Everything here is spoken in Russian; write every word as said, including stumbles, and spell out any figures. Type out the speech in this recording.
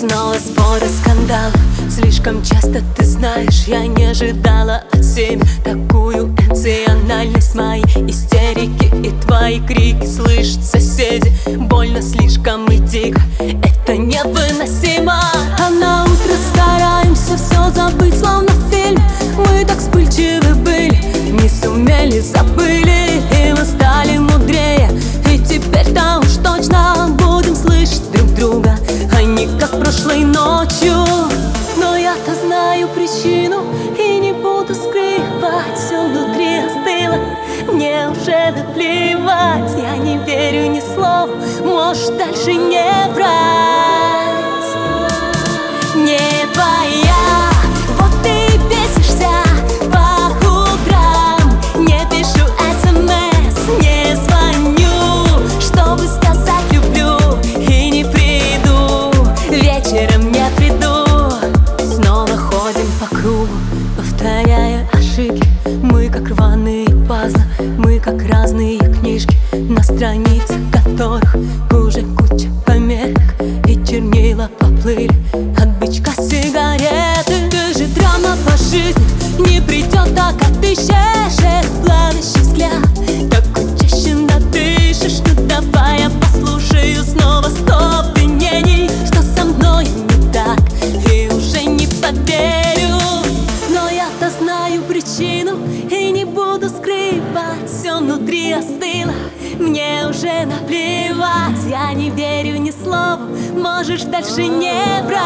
Снова споры, скандалы. Слишком часто, ты знаешь, я не ожидала от себя такую эмоциональность. Мои истерики и твои крики слышат соседи. Больно слишком и дико, это невыносимо. А на утро стараемся все забыть, словно в фильме. Мы так вспыльчивы были, не сумели, забыли. И мы стали мудрее, и теперь-то уж точно будем слышать друг друга, а не как прошлой ночью. Но я-то знаю причину и не буду скрывать. Все внутри остыло, мне уже наплевать. Я не верю ни слова, можешь дальше не врать. Не твоя, вот ты бесишься по утрам. Не пишу смс, не звоню, чтобы сказать люблю, и не приду, вечером не приду. Снова ходим по кругу, повторяя ошибки. Мы как рваные пазлы, мы как разные книжки, на страницах которых уже куча пометок, и чернила поплыли от бычка сигареты. Ты же драма по жизни, не придет так, отыщешь этот плавящий взгляд. Как учащенно дышишь, ну давай я послушаю снова сто обвинений, что со мной не так, и уже не поверю. Но я-то знаю причину и не буду скрывать. Все внутри остыло, мне уже наплевать. Я не верю ни слова, можешь дальше не брать.